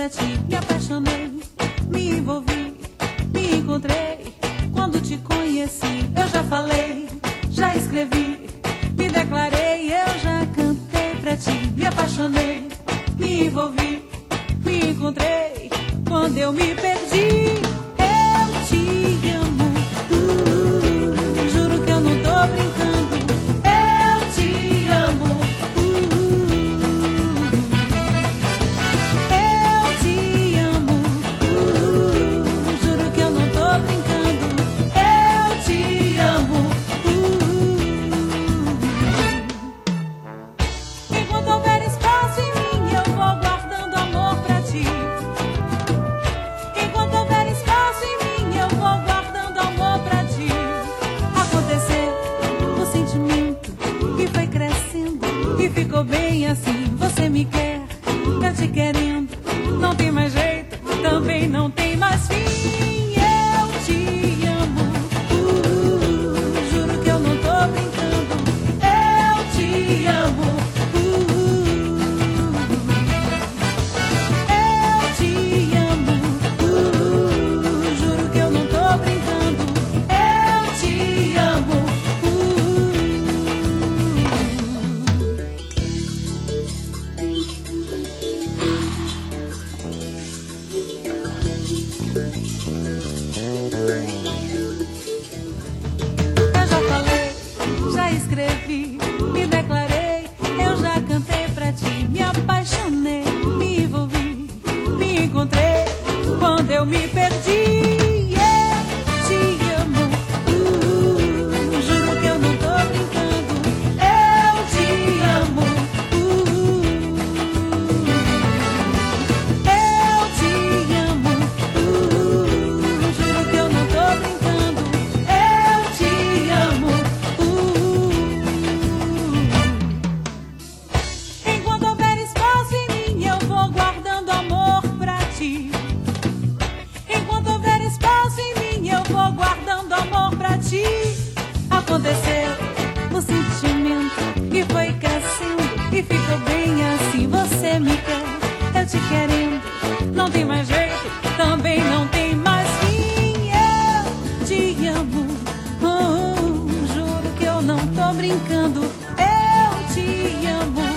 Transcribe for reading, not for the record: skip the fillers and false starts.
pra ti, me apaixonei, me envolvi, me encontrei. Quando te conheci, eu já falei, já escrevi, me declarei, eu já cantei pra ti, me apaixonei, me envolvi, me encontrei. Quando eu me perdi, eu te amo. Juro que eu não tô brincando, eu te amo. Eu te amo. Juro que eu não tô brincando, eu te amo. Enquanto houver espaço em mim, eu vou guardando amor pra ti. Enquanto houver espaço em mim, eu vou guardando amor pra ti. Aconteceu o sentimento e foi crescendo e ficou bem assim. Você me quer, eu te querendo. Não tem mais jeito, também não tem mais fim. Eu te amo. Juro que eu não tô brincando. Eu te amo. Eu te amo. Juro que eu não tô brincando. Eu te amo. Eu já falei, já escrevi, me declarei, eu já cantei pra ti, me apaixonei, me envolvi, me encontrei. Quando eu me perdi, eu te amo. Juro que eu não tô brincando, eu te amo. Eu te amo. Juro que eu não tô brincando, eu te amo. Enquanto houver espaço em mim, eu vou guardando amor pra ti. Enquanto houver espaço em mim, eu vou guardando amor pra ti. Aconteceu o sentimento e foi crescendo e ficou bem assim. Você me quer, eu te querendo. Não tem mais jeito, também não tem mais fim. Eu te amo. Juro que eu não tô brincando. Eu te amo.